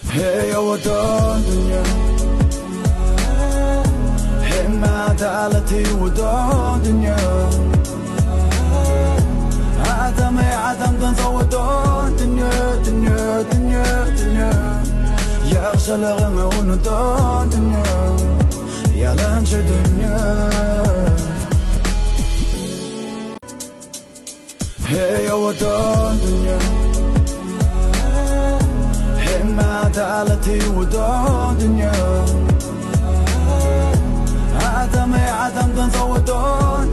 هي ودون دنيا هي ما دالتي ودون دنيا عدم تنسى ودون دنيا يا أغسل غمى وندون دنيا يا لانش دنيا هي ودون دنيا هي ما دالتي ودون دنيا عدم تنسى ودون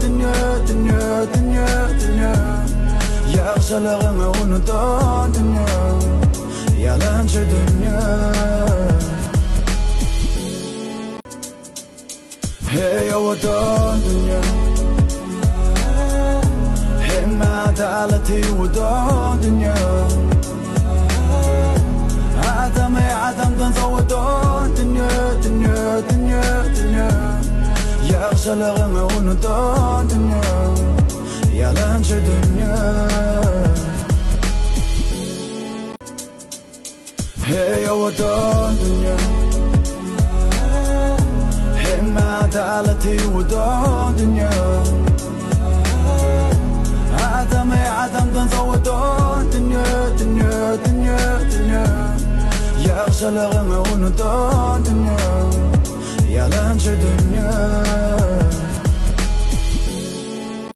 دنيا يا أغسل غمى وندون دنيا يا لانش دنيا هي ودون دنيا هي ما دالتي ودون دنيا عدم تنسى ودون دنيا يا أغسل غمى وندون دنيا يا لانش دنيا هي ودون دنيا هي ما دالتي ودون دنيا عدم تنسى ودون دنيا يا أغسل غمى وندون دنيا يا لانش دنيا